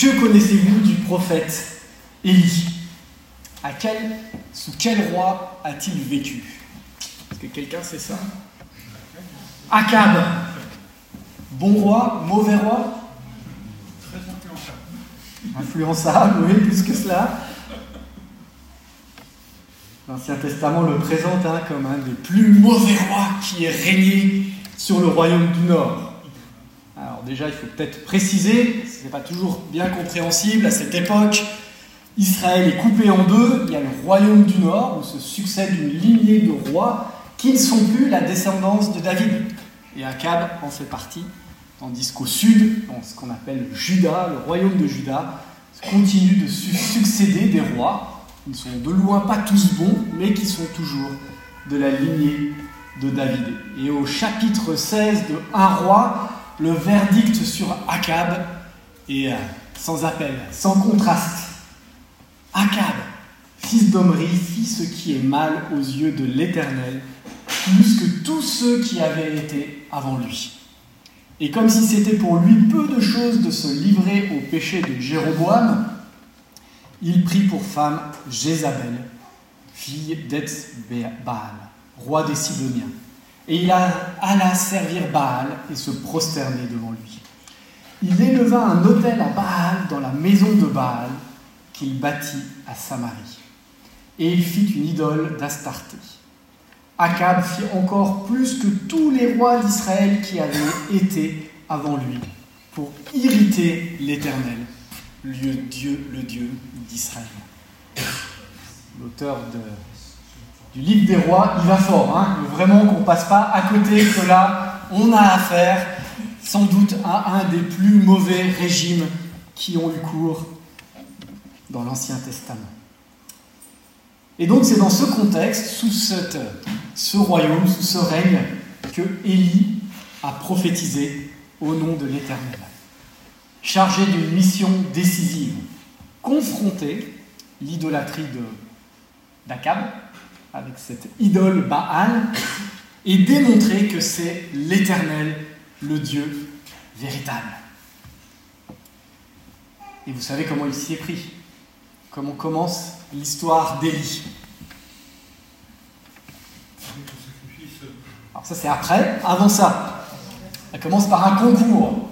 Que connaissez-vous du prophète Élie ? Sous quel roi a-t-il vécu ? Est-ce que quelqu'un sait ça ? Akab. Bon roi, mauvais roi ? Très influençable. Influençable, oui, plus que cela. L'Ancien Testament le présente comme un des plus mauvais rois qui ait régné sur le royaume du Nord. Alors déjà, il faut peut-être préciser, ce n'est pas toujours bien compréhensible à cette époque. Israël est coupé en deux. Il y a le royaume du Nord, où se succède une lignée de rois qui ne sont plus la descendance de David. Et Akab en fait partie. Tandis qu'au sud, dans ce qu'on appelle Juda, le royaume de Juda, continue de succéder des rois qui ne sont de loin pas tous bons, mais qui sont toujours de la lignée de David. Et au chapitre 16 de Un roi, le verdict sur Akab est sans appel, sans contraste. Akab, fils d'Omri, fit ce qui est mal aux yeux de l'Éternel, plus que tous ceux qui avaient été avant lui. Et comme si c'était pour lui peu de choses de se livrer au péché de Jéroboam, il prit pour femme Jézabel, fille d'Etzbaal, roi des Sidoniens. Et il alla servir Baal et se prosterner devant lui. Il éleva un autel à Baal dans la maison de Baal qu'il bâtit à Samarie. Et il fit une idole d'Astarté. Akab fit encore plus que tous les rois d'Israël qui avaient été avant lui, pour irriter l'Éternel, le Dieu d'Israël. L'auteur du livre des rois, il va fort, Il veut vraiment qu'on ne passe pas à côté que là, on a affaire sans doute à un des plus mauvais régimes qui ont eu cours dans l'Ancien Testament. Et donc c'est dans ce contexte, sous ce royaume, sous ce règne, que Élie a prophétisé au nom de l'Éternel. Chargé d'une mission décisive, confronter l'idolâtrie d'Akab avec cette idole Baal et démontrer que c'est l'Éternel, le Dieu véritable. Et vous savez comment il s'y est pris. Comment commence l'histoire d'Élie. Alors ça c'est après. Avant ça, elle commence par un concours.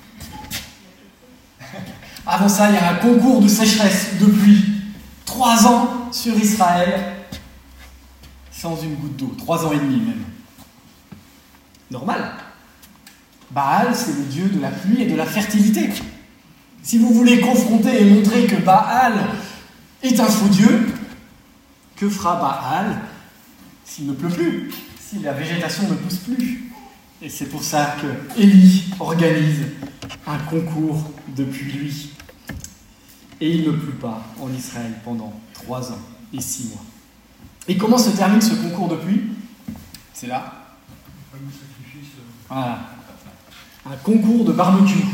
Avant ça, il y a un concours de sécheresse, de pluie. 3 ans sur Israël, sans une goutte d'eau. 3 ans et demi même. Normal. Baal, c'est le dieu de la pluie et de la fertilité. Si vous voulez confronter et montrer que Baal est un faux dieu, que fera Baal s'il ne pleut plus, si la végétation ne pousse plus? Et c'est pour ça que Élie organise un concours de pluie. Et il ne pleut pas en Israël pendant 3 ans et 6 mois. Et comment se termine ce concours de pluie? C'est là. Le fameux sacrifice. Voilà. Un concours de barbecue.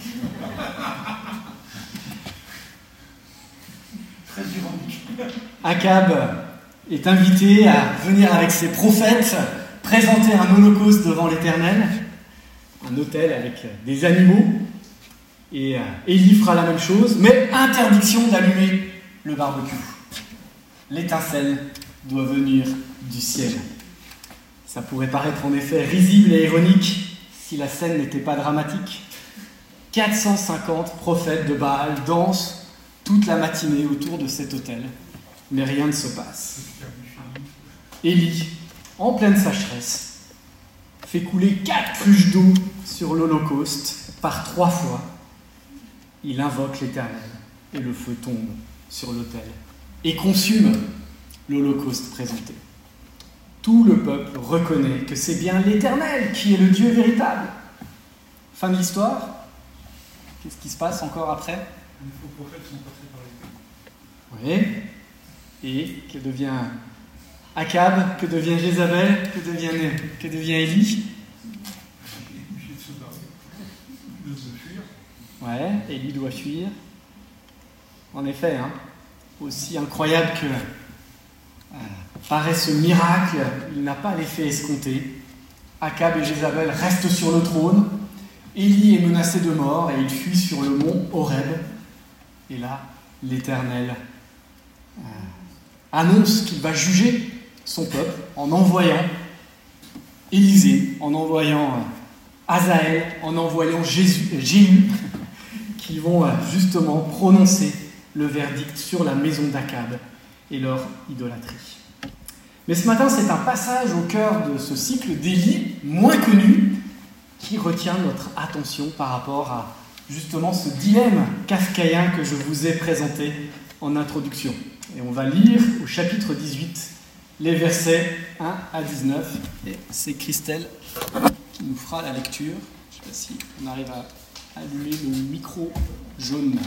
Très ironique. Akab est invité à venir avec ses prophètes présenter un holocauste devant l'Éternel, un autel avec des animaux, et Élie fera la même chose, mais interdiction d'allumer le barbecue. L'étincelle doit venir du ciel. Ça pourrait paraître en effet risible et ironique si la scène n'était pas dramatique. 450 prophètes de Baal dansent toute la matinée autour de cet autel, mais rien ne se passe. Élie, en pleine sécheresse, fait couler 4 cruches d'eau sur l'Holocauste par 3 fois. Il invoque l'Éternel et le feu tombe sur l'autel et consume l'Holocauste présenté. Tout le peuple reconnaît que c'est bien l'Éternel qui est le Dieu véritable. Fin de l'histoire. Qu'est-ce qui se passe encore après? Les faux prophètes sont passés par les pays. Oui. Et que devient Akab? Que devient Jézabel? Que devient Élie? Obligé de se barrer, de se fuir. Ouais, Élie doit fuir. En effet, aussi incroyable que paraît ce miracle, il n'a pas l'effet escompté. Akab et Jézabel restent sur le trône. Élie est menacé de mort et il fuit sur le mont Horeb, Et là, l'Éternel annonce qu'il va juger son peuple en envoyant Élisée, en envoyant Hazaël, en envoyant Jéhu, qui vont justement prononcer le verdict sur la maison d'Akab et leur idolâtrie. Mais ce matin, c'est un passage au cœur de ce cycle d'Élie, moins connu, qui retient notre attention par rapport à justement ce dilemme kafkaïen que je vous ai présenté en introduction. Et on va lire au chapitre 18 les versets 1 à 19. Et c'est Christelle qui nous fera la lecture. Je ne sais pas si on arrive à allumer le micro jaune.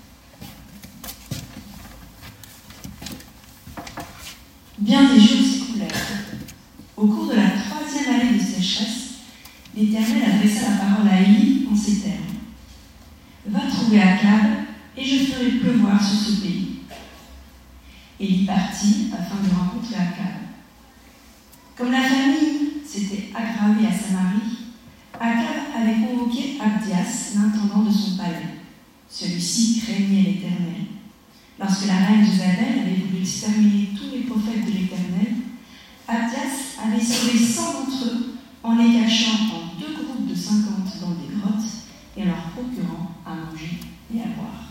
Bien des jours s'écoulèrent. Au cours de la 3e année de sécheresse, l'Éternel adressa la parole à Élie en ces termes. Va trouver Akab, et je ferai pleuvoir sur ce pays. Élie partit afin de rencontrer Akab. Comme la famine s'était aggravée à Samarie, Akab avait convoqué Abdias, l'intendant de son palais. Celui-ci craignait l'Éternel. Lorsque la reine Jézabel avait voulu exterminer tous les prophètes de l'Éternel, Abdias avait sauvé 100 d'entre eux en les cachant en 2 groupes de 50 dans des grottes et en leur procurant à manger et à boire.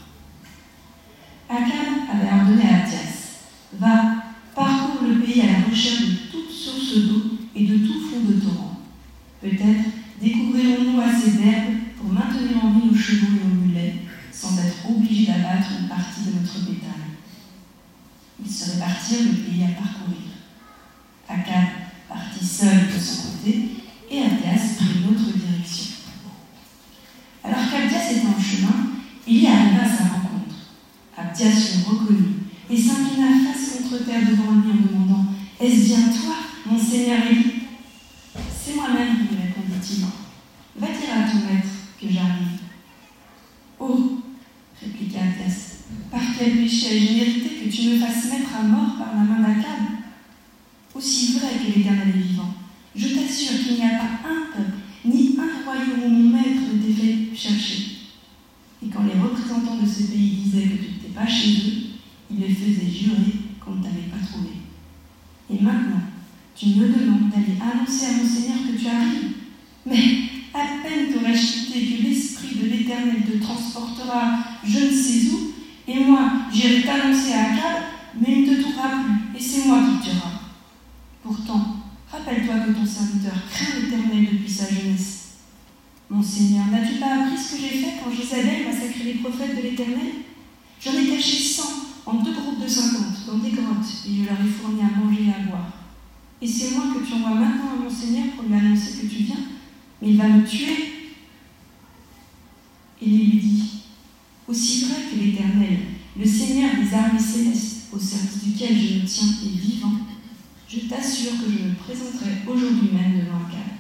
Akab avait ordonné à Abdias, « Va, parcours le pays à la recherche de toute source d'eau et de tout fond de torrent. Peut-être découvrirons-nous assez d'herbes pour maintenir en vie nos chevaux et nos mulets, sans être obligés d'abattre une partie de notre bétail. » Ils se répartirent le pays à parcourir. Akab partit seul de son côté et Abdias prit une autre direction. Alors qu'Abdias était en chemin, Élie arriva à sa rencontre. Abdias le reconnut et s'inclina face contre terre devant lui en demandant « Est-ce bien toi, mon seigneur Élie ?»« C'est moi-même, lui répondit-il. Va dire à ton maître que j'arrive. » « Oh, répliqua Abdias, par quel péché ai-je mérité que tu me fasses mettre à mort par la main d'Akab ? Aussi vrai que l'Éternel est vivant, je t'assure qu'il n'y a pas un peuple, ni un royaume où mon maître ne t'ait fait chercher. Et quand les représentants de ce pays disaient que tu n'étais pas chez eux, ils les faisaient jurer qu'on ne t'avait pas trouvé. Et maintenant, tu me demandes d'aller annoncer à mon Seigneur que tu arrives. Mais à peine t'aurais-je quitté que l'Esprit de l'Éternel te transportera je ne sais où, et moi j'irai t'annoncer à Akab, mais il ne te trouvera plus, et c'est moi qui tuera. Pourtant, rappelle-toi que ton serviteur craint l'Éternel depuis sa jeunesse. Mon Seigneur, n'as-tu pas appris ce que j'ai fait quand Jézabel massacrait les prophètes de l'Éternel ? J'en ai caché 100 en 2 groupes de 50 dans des grottes, et je leur ai fourni à manger et à boire. Et c'est moi que tu envoies maintenant à mon Seigneur pour lui annoncer que tu viens, mais il va me tuer. Élie lui dit, aussi vrai que l'Éternel, le Seigneur des armées célestes, au service duquel je me tiens, est vivant, je t'assure que je me présenterai aujourd'hui même devant Akab.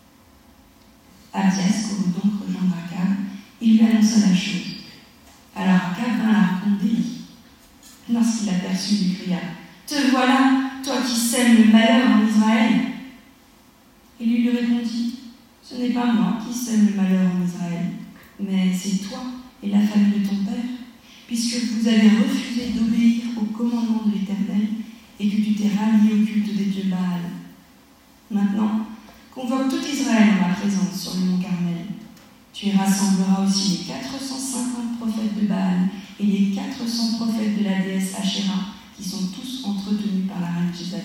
Abdias courut donc rejoindre Akab et lui annonça la chose. Alors Akab vint à la rencontre d'Élie. Lorsqu'il l'aperçut, il lui cria, « Te voilà, toi qui sèmes le malheur en Israël !» Élie lui répondit, « Ce n'est pas moi qui sème le malheur en Israël, mais c'est toi et la famille de ton père, puisque vous avez refusé d'obéir au commandement de l'Éternel et que tu t'es rallié au culte des dieux Baal. Maintenant, convoque tout Israël en ma présence sur le mont Carmel. Tu y rassembleras aussi les 450 prophètes de Baal et les 400 prophètes de la déesse Ashéra, qui sont tous entretenus par la reine Jézabel. »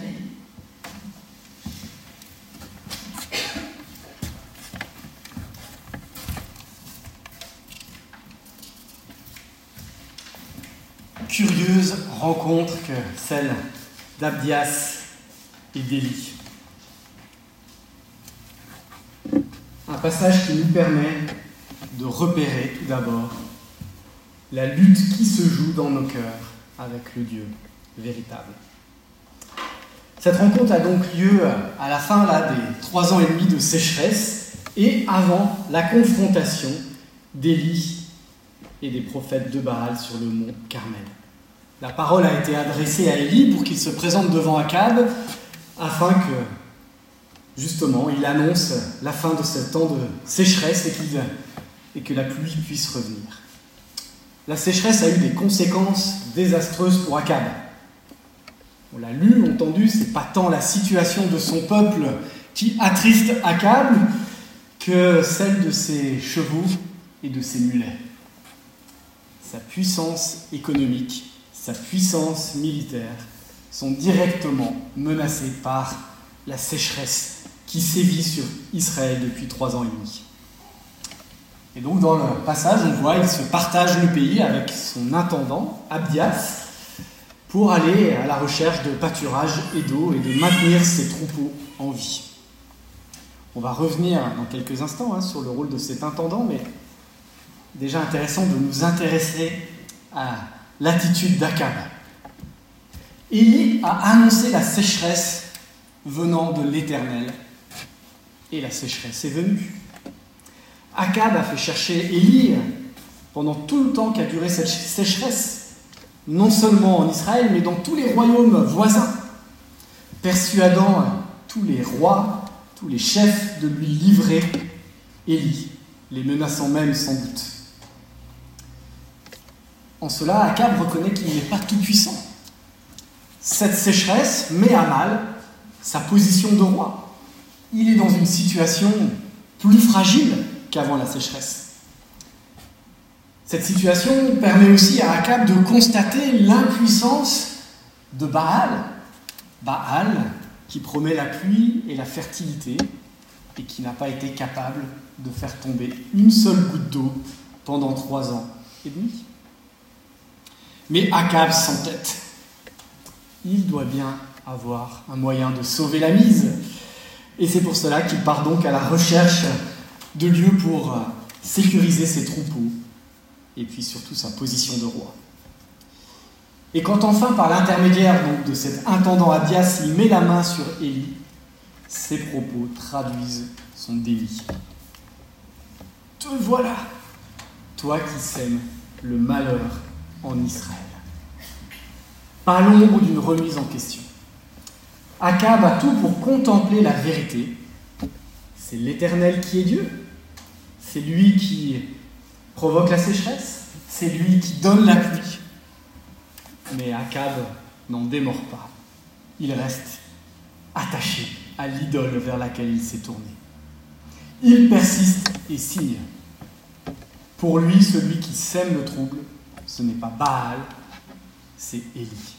Curieuse rencontre que celle d'Abdias et d'Élie. Un passage qui nous permet de repérer tout d'abord la lutte qui se joue dans nos cœurs avec le Dieu véritable. Cette rencontre a donc lieu à la fin des 3 ans et demi de sécheresse et avant la confrontation d'Élie et des prophètes de Baal sur le mont Carmel. La parole a été adressée à Élie pour qu'il se présente devant Akab afin que, justement, il annonce la fin de ce temps de sécheresse et que la pluie puisse revenir. la sécheresse a eu des conséquences désastreuses pour Akab. On l'a lu, entendu, c'est pas tant la situation de son peuple qui attriste Akab que celle de ses chevaux et de ses mulets. Sa puissance économique, sa puissance militaire sont directement menacées par la sécheresse qui sévit sur Israël depuis 3 ans et demi. Et donc dans le passage, on voit qu'il se partage le pays avec son intendant, Abdias, pour aller à la recherche de pâturage et d'eau et de maintenir ses troupeaux en vie. On va revenir dans quelques instants sur le rôle de cet intendant, mais déjà intéressant de nous intéresser à l'attitude d'Akab. Élie a annoncé la sécheresse venant de l'Éternel, et la sécheresse est venue. Akab a fait chercher Élie pendant tout le temps qu'a duré cette sécheresse, non seulement en Israël, mais dans tous les royaumes voisins, persuadant tous les rois, tous les chefs de lui livrer Élie, les menaçant même sans doute. En cela, Akab reconnaît qu'il n'est pas tout puissant. Cette sécheresse met à mal sa position de roi. Il est dans une situation plus fragile qu'avant la sécheresse. Cette situation permet aussi à Akab de constater l'impuissance de Baal. Baal, qui promet la pluie et la fertilité, et qui n'a pas été capable de faire tomber une seule goutte d'eau pendant 3 ans et demi. Mais Akab s'entête. Il doit bien avoir un moyen de sauver la mise. Et c'est pour cela qu'il part donc à la recherche de lieux pour sécuriser ses troupeaux et puis surtout sa position de roi. Et quand enfin, par l'intermédiaire donc, de cet intendant Abdias, il met la main sur Élie, ses propos traduisent son déni. « Te voilà, toi qui sèmes le malheur en Israël. » Pas l'ombre d'une remise en question. Akab a tout pour contempler la vérité. C'est l'Éternel qui est Dieu. C'est lui qui provoque la sécheresse. C'est lui qui donne la pluie. Mais Akab n'en démord pas. Il reste attaché à l'idole vers laquelle il s'est tourné. Il persiste et signe. Pour lui, celui qui sème le trouble, ce n'est pas Baal, c'est Élie.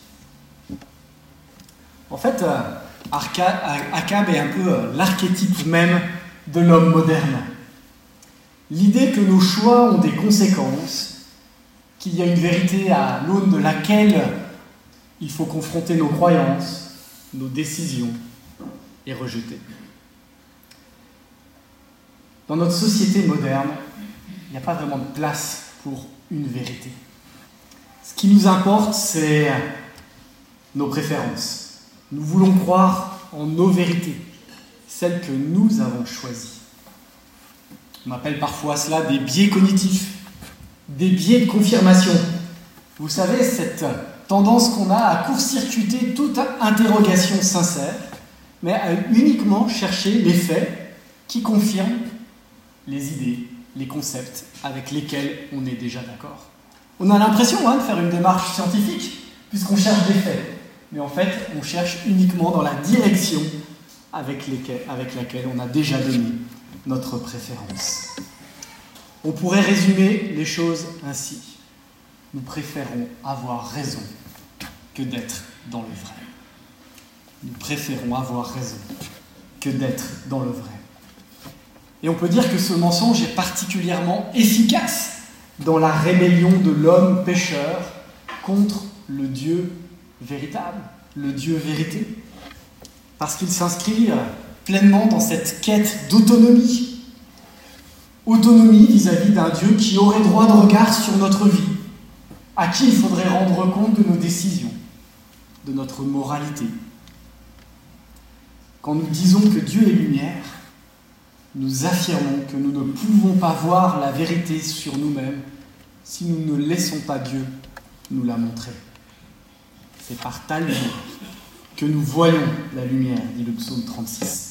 En fait, Akab est un peu l'archétype même de l'homme moderne. L'idée que nos choix ont des conséquences, qu'il y a une vérité à l'aune de laquelle il faut confronter nos croyances, nos décisions et rejeter. Dans notre société moderne, il n'y a pas vraiment de place pour une vérité. Ce qui nous importe, c'est nos préférences. Nous voulons croire en nos vérités, celles que nous avons choisies. On appelle parfois cela des biais cognitifs, des biais de confirmation. Vous savez, cette tendance qu'on a à court-circuiter toute interrogation sincère, mais à uniquement chercher les faits qui confirment les idées, les concepts avec lesquels on est déjà d'accord. On a l'impression de faire une démarche scientifique, puisqu'on cherche des faits. Mais en fait, on cherche uniquement dans la direction avec laquelle on a déjà donné notre préférence. On pourrait résumer les choses ainsi. Nous préférons avoir raison que d'être dans le vrai. Nous préférons avoir raison que d'être dans le vrai. Et on peut dire que ce mensonge est particulièrement efficace dans la rébellion de l'homme pécheur contre le Dieu véritable, le Dieu vérité, parce qu'il s'inscrit pleinement dans cette quête d'autonomie. Autonomie vis-à-vis d'un Dieu qui aurait droit de regard sur notre vie, à qui il faudrait rendre compte de nos décisions, de notre moralité. Quand nous disons que Dieu est lumière, nous affirmons que nous ne pouvons pas voir la vérité sur nous-mêmes si nous ne laissons pas Dieu nous la montrer. C'est par ta lumière que nous voyons la lumière, dit le psaume 36.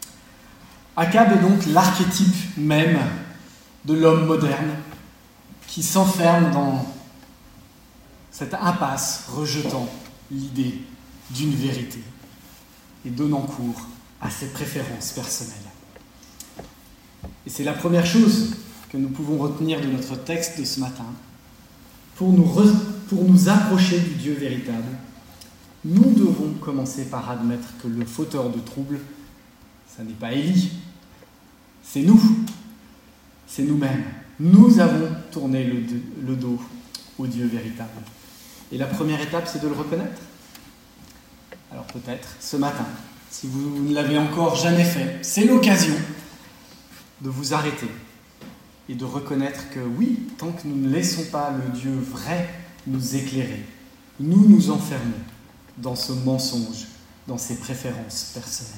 Akab est donc l'archétype même de l'homme moderne qui s'enferment dans cette impasse, rejetant l'idée d'une vérité et donnant cours à ses préférences personnelles. Et c'est la première chose que nous pouvons retenir de notre texte de ce matin. Pour nous approcher du Dieu véritable, nous devons commencer par admettre que le fauteur de trouble, ça n'est pas Élie, c'est nous, c'est nous-mêmes. Nous avons tourné le dos au Dieu véritable. Et la première étape, c'est de le reconnaître. Alors peut-être, ce matin, si vous ne l'avez encore jamais fait, c'est l'occasion de vous arrêter et de reconnaître que oui, tant que nous ne laissons pas le Dieu vrai nous éclairer, nous nous enfermons dans ce mensonge, dans ses préférences personnelles.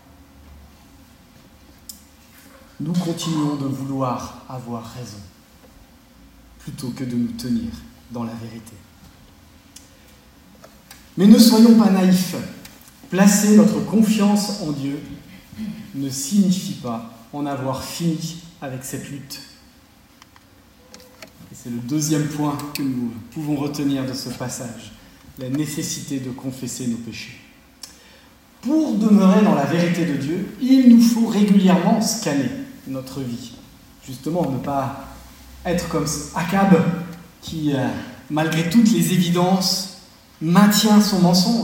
Nous continuons de vouloir avoir raison, plutôt que de nous tenir dans la vérité. Mais ne soyons pas naïfs. Placer notre confiance en Dieu ne signifie pas en avoir fini avec cette lutte. Et c'est le deuxième point que nous pouvons retenir de ce passage, la nécessité de confesser nos péchés. Pour demeurer dans la vérité de Dieu, il nous faut régulièrement scanner notre vie. Justement, ne pas être comme Akab qui, malgré toutes les évidences, maintient son mensonge.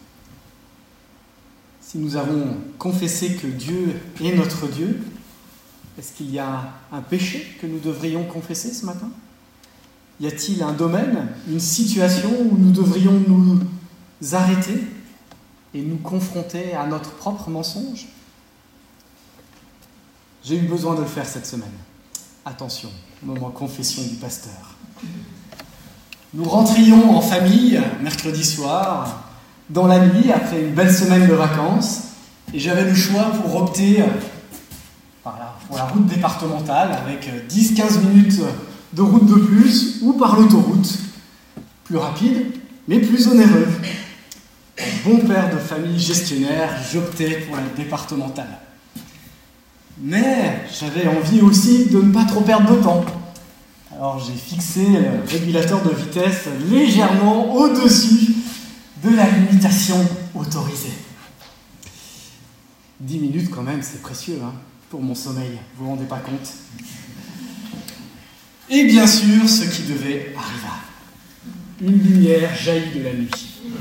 Si nous avons confessé que Dieu est notre Dieu, est-ce qu'il y a un péché que nous devrions confesser ce matin ? Y a-t-il un domaine, une situation où nous devrions nous arrêter et nous confronter à notre propre mensonge ? J'ai eu besoin de le faire cette semaine. Attention, moment confession du pasteur. Nous rentrions en famille, mercredi soir, dans la nuit, après une belle semaine de vacances, et j'avais le choix pour opter pour la route départementale, avec 10-15 minutes de route de plus, ou par l'autoroute, plus rapide, mais plus onéreux. Bon père de famille gestionnaire, j'optais pour la départementale. Mais j'avais envie aussi de ne pas trop perdre de temps. Alors j'ai fixé le régulateur de vitesse légèrement au-dessus de la limitation autorisée. 10 minutes quand même, c'est précieux pour mon sommeil, vous vous rendez pas compte ? Et bien sûr, ce qui devait arriva. Une lumière jaillit de la nuit.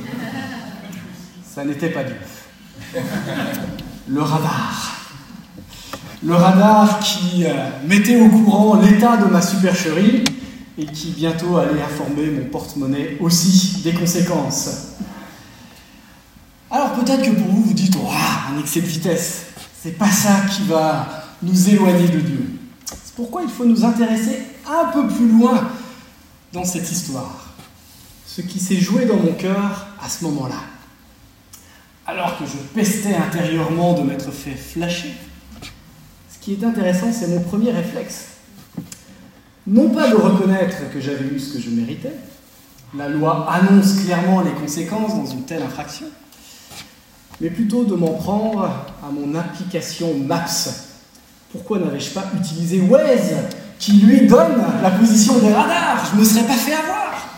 Ça n'était pas Dieu. Le radar. Le radar qui mettait au courant l'état de ma supercherie et qui bientôt allait informer mon porte-monnaie aussi des conséquences. Alors peut-être que pour vous, vous dites « un excès de vitesse, c'est pas ça qui va nous éloigner de Dieu ». C'est pourquoi il faut nous intéresser un peu plus loin dans cette histoire. Ce qui s'est joué dans mon cœur à ce moment-là. Alors que je pestais intérieurement de m'être fait flasher, ce qui est intéressant, c'est mon premier réflexe. Non pas de reconnaître que j'avais eu ce que je méritais, la loi annonce clairement les conséquences dans une telle infraction, mais plutôt de m'en prendre à mon application Maps. Pourquoi n'avais-je pas utilisé Waze, qui lui donne la position des radars ? Je ne me serais pas fait avoir.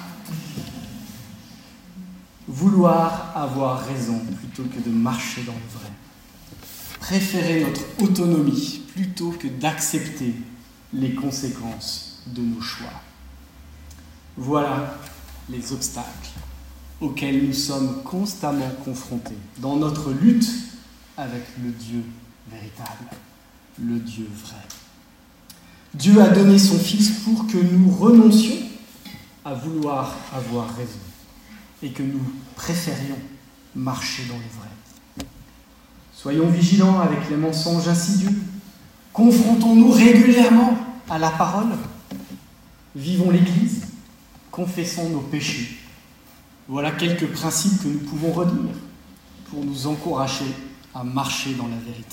Vouloir avoir raison plutôt que de marcher dans le vrai. Préférer notre autonomie plutôt que d'accepter les conséquences de nos choix. Voilà les obstacles auxquels nous sommes constamment confrontés dans notre lutte avec le Dieu véritable, le Dieu vrai. Dieu a donné son Fils pour que nous renoncions à vouloir avoir raison et que nous préférions marcher dans le vrai. Soyons vigilants avec les mensonges insidieux. Confrontons-nous régulièrement à la parole. Vivons l'Église. Confessons nos péchés. Voilà quelques principes que nous pouvons retenir pour nous encourager à marcher dans la vérité.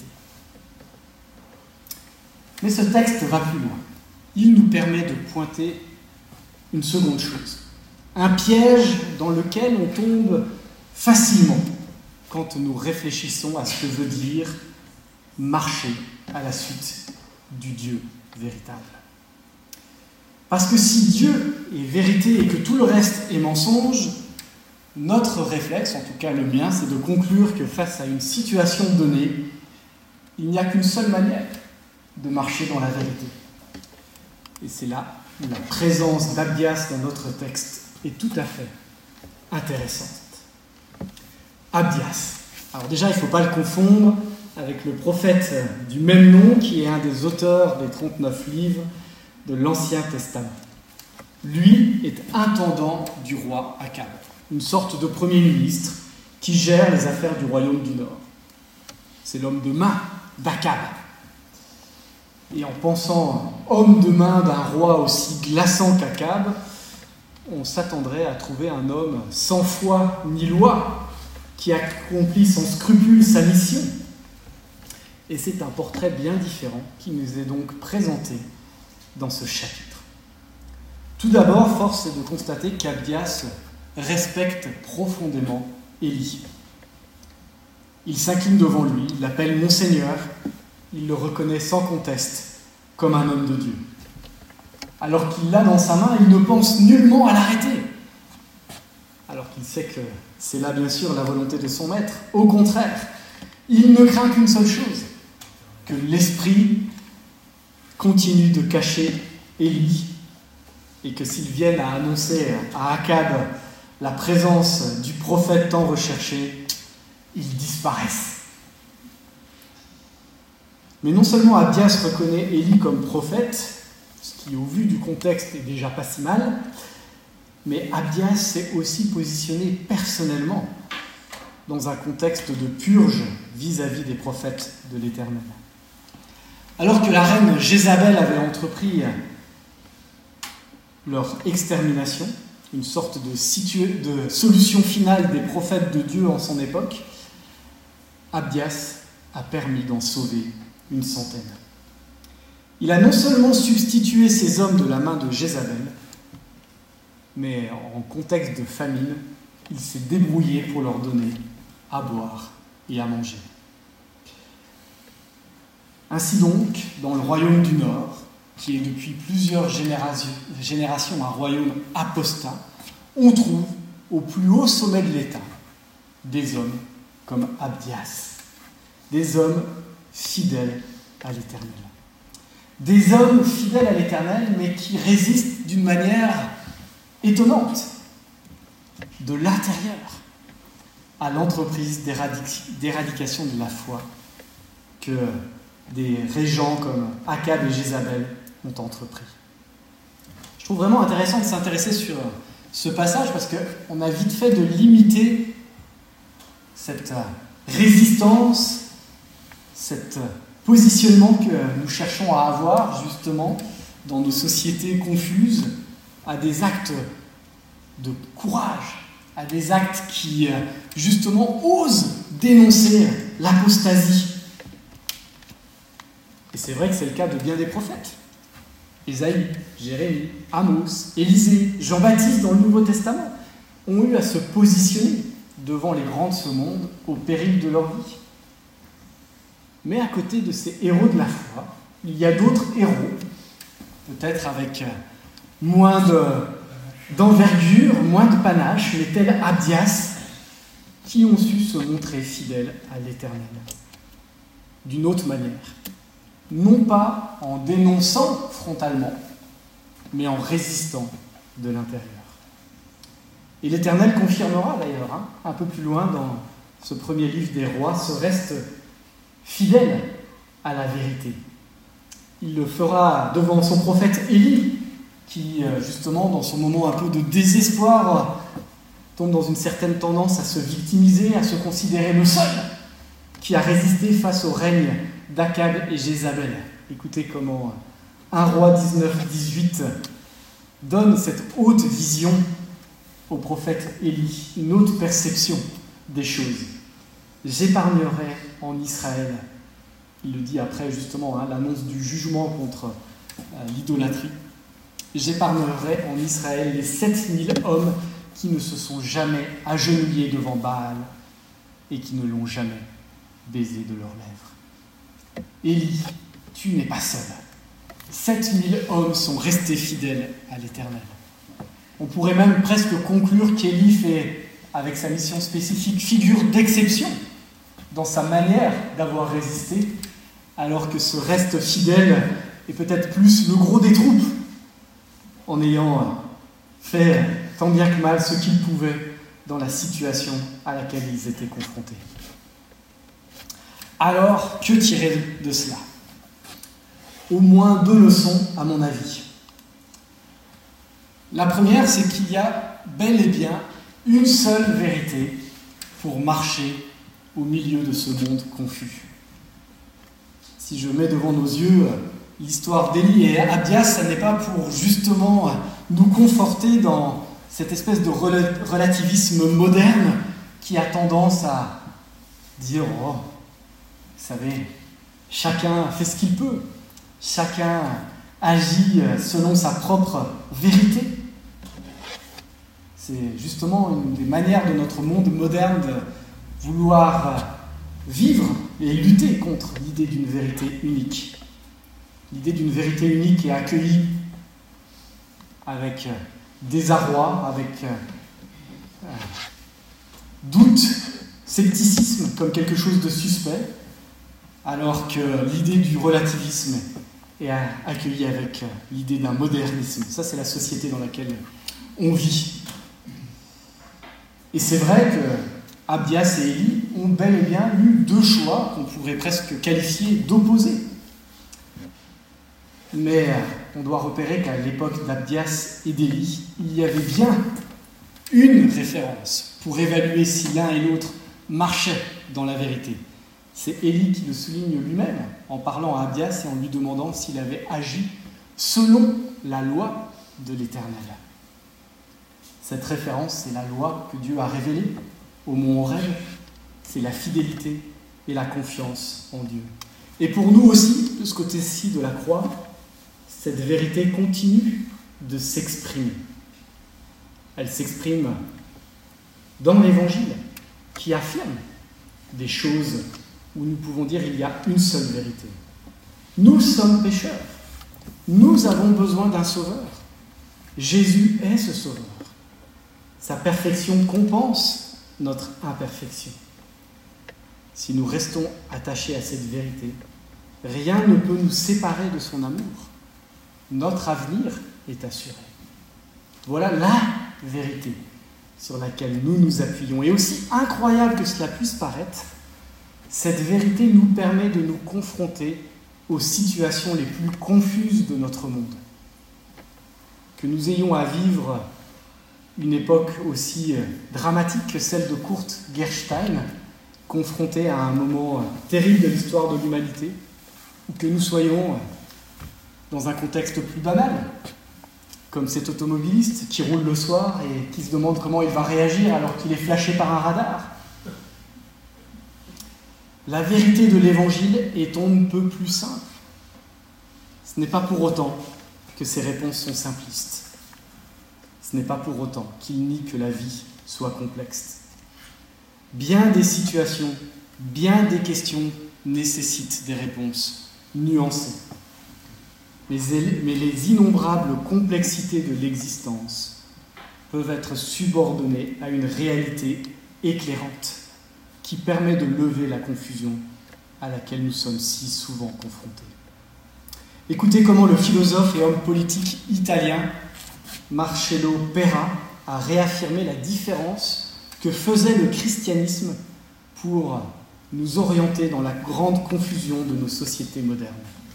Mais ce texte va plus loin. Il nous permet de pointer une seconde chose. Un piège dans lequel on tombe facilement quand nous réfléchissons à ce que veut dire marcher à la suite du Dieu véritable. Parce que si Dieu est vérité et que tout le reste est mensonge, notre réflexe, en tout cas le mien, c'est de conclure que face à une situation donnée, il n'y a qu'une seule manière de marcher dans la vérité. Et c'est là où la présence d'Abdias dans notre texte est tout à fait intéressante. Abdias. Alors déjà, il ne faut pas le confondre avec le prophète du même nom qui est un des auteurs des 39 livres de l'Ancien Testament. Lui est intendant du roi Akab, une sorte de premier ministre qui gère les affaires du royaume du Nord. C'est l'homme de main d'Akab. Et en pensant homme de main d'un roi aussi glaçant qu'Akab, on s'attendrait à trouver un homme sans foi ni loi, qui accomplit sans scrupule sa mission. Et c'est un portrait bien différent qui nous est donc présenté dans ce chapitre. Tout d'abord, force est de constater qu'Abdias respecte profondément Élie. Il s'incline devant lui, il l'appelle mon Seigneur, il le reconnaît sans conteste comme un homme de Dieu. Alors qu'il l'a dans sa main, il ne pense nullement à l'arrêter. Alors qu'il sait que c'est là bien sûr la volonté de son maître. Au contraire, il ne craint qu'une seule chose, que l'esprit continue de cacher Élie et que s'ils viennent à annoncer à Akab la présence du prophète tant recherché, ils disparaissent. Mais non seulement Abdias reconnaît Élie comme prophète, ce qui au vu du contexte est déjà pas si mal, mais Abdias s'est aussi positionné personnellement dans un contexte de purge vis-à-vis des prophètes de l'Éternel. Alors que la reine Jézabel avait entrepris leur extermination, une sorte de solution finale des prophètes de Dieu en son époque, Abdias a permis d'en sauver une centaine. Il a non seulement substitué ces hommes de la main de Jézabel, mais en contexte de famine, il s'est débrouillé pour leur donner à boire et à manger. Ainsi donc, dans le royaume du Nord, qui est depuis plusieurs générations un royaume apostat, on trouve au plus haut sommet de l'État des hommes comme Abdias, des hommes fidèles à l'Éternel. Des hommes fidèles à l'Éternel, mais qui résistent d'une manière étonnante, de l'intérieur, à l'entreprise d'éradication de la foi que des régents comme Akab et Jézabel ont entrepris. Je trouve vraiment intéressant de s'intéresser sur ce passage parce qu'on a vite fait de limiter cette résistance, cet positionnement que nous cherchons à avoir justement dans nos sociétés confuses à des actes de courage, à des actes qui justement osent dénoncer l'apostasie. Et c'est vrai que c'est le cas de bien des prophètes. Ésaïe, Jérémie, Amos, Élisée, Jean-Baptiste dans le Nouveau Testament ont eu à se positionner devant les grands de ce monde au péril de leur vie. Mais à côté de ces héros de la foi, il y a d'autres héros, peut-être avec moins d'envergure, moins de panache, mais tels Abdias, qui ont su se montrer fidèles à l'Éternel. D'une autre manière. Non pas en dénonçant frontalement, mais en résistant de l'intérieur. Et l'Éternel confirmera d'ailleurs, un peu plus loin dans ce premier livre des rois, ce reste fidèle à la vérité. Il le fera devant son prophète Élie, qui justement dans son moment un peu de désespoir tombe dans une certaine tendance à se victimiser, à se considérer le seul qui a résisté face au règne d'Akab et Jézabel. Écoutez comment 1 Roi 19-18 donne cette haute vision au prophète Élie, une haute perception des choses. J'épargnerai en Israël, il le dit après justement l'annonce du jugement contre l'idolâtrie, j'épargnerai en Israël les 7000 hommes qui ne se sont jamais agenouillés devant Baal et qui ne l'ont jamais baisé de leurs lèvres. Élie, tu n'es pas seul. 7000 hommes sont restés fidèles à l'Éternel. On pourrait même presque conclure qu'Élie fait, avec sa mission spécifique, figure d'exception dans sa manière d'avoir résisté, alors que ce reste fidèle est peut-être plus le gros des troupes, en ayant fait tant bien que mal ce qu'ils pouvaient dans la situation à laquelle ils étaient confrontés. Alors, que tirer de cela ? Au moins 2 leçons, à mon avis. La première, c'est qu'il y a bel et bien une seule vérité pour marcher au milieu de ce monde confus. Si je mets devant nos yeux l'histoire d'Élie et Abdias, ça n'est pas pour justement nous conforter dans cette espèce de relativisme moderne qui a tendance à dire « Oh, vous savez, chacun fait ce qu'il peut, chacun agit selon sa propre vérité ». C'est justement une des manières de notre monde moderne de vouloir vivre et lutter contre l'idée d'une vérité unique. L'idée d'une vérité unique est accueillie avec désarroi, avec doute, scepticisme comme quelque chose de suspect, alors que l'idée du relativisme est accueillie avec l'idée d'un modernisme. Ça, c'est la société dans laquelle on vit. Et c'est vrai que Abdias et Élie ont bel et bien eu 2 choix qu'on pourrait presque qualifier d'opposés. Mais on doit repérer qu'à l'époque d'Abdias et d'Élie, il y avait bien une référence pour évaluer si l'un et l'autre marchaient dans la vérité. C'est Élie qui le souligne lui-même en parlant à Abdias et en lui demandant s'il avait agi selon la loi de l'Éternel. Cette référence, c'est la loi que Dieu a révélée au mont Horeb, c'est la fidélité et la confiance en Dieu. Et pour nous aussi, de ce côté-ci de la croix, cette vérité continue de s'exprimer. Elle s'exprime dans l'Évangile, qui affirme des choses où nous pouvons dire qu'il y a une seule vérité. Nous sommes pécheurs. Nous avons besoin d'un sauveur. Jésus est ce sauveur. Sa perfection compense notre imperfection. Si nous restons attachés à cette vérité, rien ne peut nous séparer de son amour. Notre avenir est assuré. Voilà la vérité sur laquelle nous nous appuyons. Et aussi incroyable que cela puisse paraître, cette vérité nous permet de nous confronter aux situations les plus confuses de notre monde. Que nous ayons à vivre une époque aussi dramatique que celle de Kurt Gerstein, confronté à un moment terrible de l'histoire de l'humanité, ou que nous soyons dans un contexte plus banal, comme cet automobiliste qui roule le soir et qui se demande comment il va réagir alors qu'il est flashé par un radar. La vérité de l'Évangile est on ne peut plus simple. Ce n'est pas pour autant que ces réponses sont simplistes. Ce n'est pas pour autant qu'il nie que la vie soit complexe. Bien des situations, bien des questions nécessitent des réponses nuancées. Mais les innombrables complexités de l'existence peuvent être subordonnées à une réalité éclairante qui permet de lever la confusion à laquelle nous sommes si souvent confrontés. Écoutez comment le philosophe et homme politique italien Marcello Pera a réaffirmé la différence que faisait le christianisme pour nous orienter dans la grande confusion de nos sociétés modernes.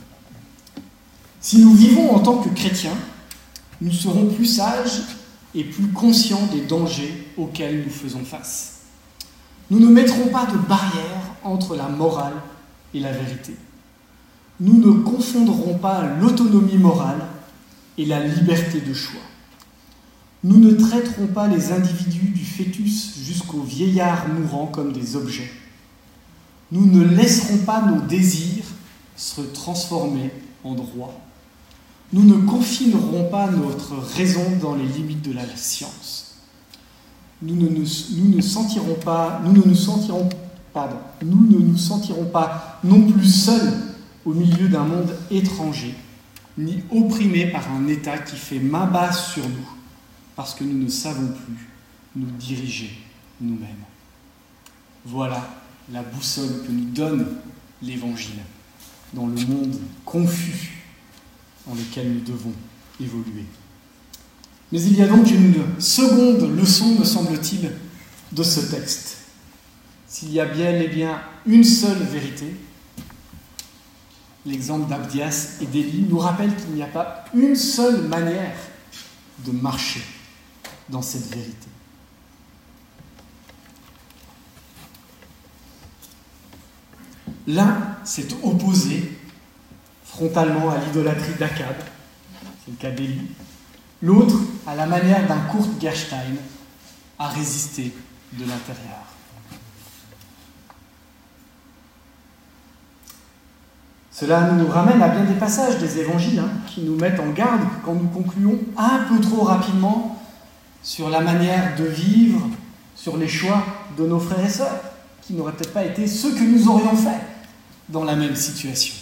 Si nous vivons en tant que chrétiens, nous serons plus sages et plus conscients des dangers auxquels nous faisons face. Nous ne mettrons pas de barrière entre la morale et la vérité. Nous ne confondrons pas l'autonomie morale et la liberté de choix. Nous ne traiterons pas les individus du fœtus jusqu'au vieillard mourant comme des objets. Nous ne laisserons pas nos désirs se transformer en droit. Nous ne confinerons pas notre raison dans les limites de la science. Nous ne nous sentirons pas non plus seuls au milieu d'un monde étranger, ni opprimés par un État qui fait main basse sur nous, parce que nous ne savons plus nous diriger nous-mêmes. Voilà la boussole que nous donne l'Évangile dans le monde confus dans lequel nous devons évoluer. Mais il y a donc une seconde leçon, me semble-t-il, de ce texte. S'il y a bel et bien une seule vérité, l'exemple d'Abdias et d'Élie nous rappelle qu'il n'y a pas une seule manière de marcher dans cette vérité. L'un s'est opposé frontalement à l'idolâtrie d'Akab, c'est le cas d'Élie. L'autre, à la manière d'un Kurt Gerstein, a résisté de l'intérieur. Cela nous ramène à bien des passages des évangiles qui nous mettent en garde quand nous concluons un peu trop rapidement sur la manière de vivre, sur les choix de nos frères et sœurs, qui n'auraient peut-être pas été ceux que nous aurions faits dans la même situation.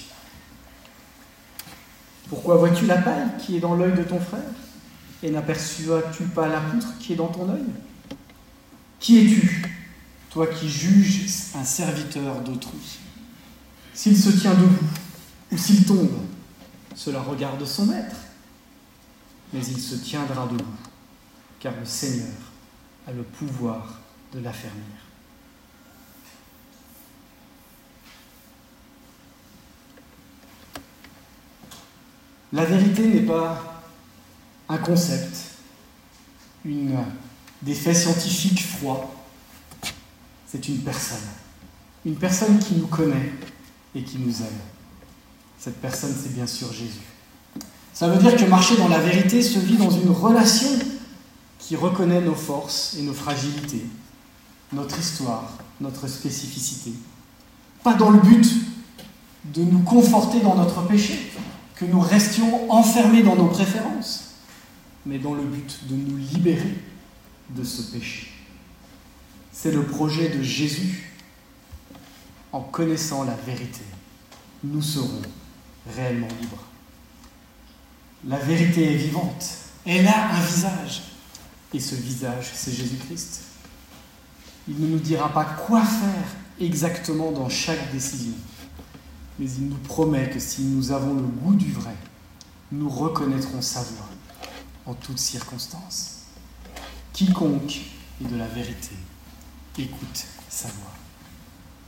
Pourquoi vois-tu la paille qui est dans l'œil de ton frère et n'aperçois-tu pas la poutre qui est dans ton œil ? Qui es-tu, toi qui juges un serviteur d'autrui ? S'il se tient debout ou s'il tombe, cela regarde son maître, mais il se tiendra debout, car le Seigneur a le pouvoir de l'affermir. La vérité n'est pas un concept, des faits scientifiques froids. C'est une personne qui nous connaît et qui nous aime. Cette personne, c'est bien sûr Jésus. Ça veut dire que marcher dans la vérité se vit dans une relation qui reconnaît nos forces et nos fragilités, notre histoire, notre spécificité. Pas dans le but de nous conforter dans notre péché, que nous restions enfermés dans nos préférences, mais dans le but de nous libérer de ce péché. C'est le projet de Jésus. En connaissant la vérité, nous serons réellement libres. La vérité est vivante. Elle a un visage. Et ce visage, c'est Jésus-Christ. Il ne nous dira pas quoi faire exactement dans chaque décision. Mais il nous promet que si nous avons le goût du vrai, nous reconnaîtrons sa voix en toutes circonstances. Quiconque est de la vérité, écoute sa voix.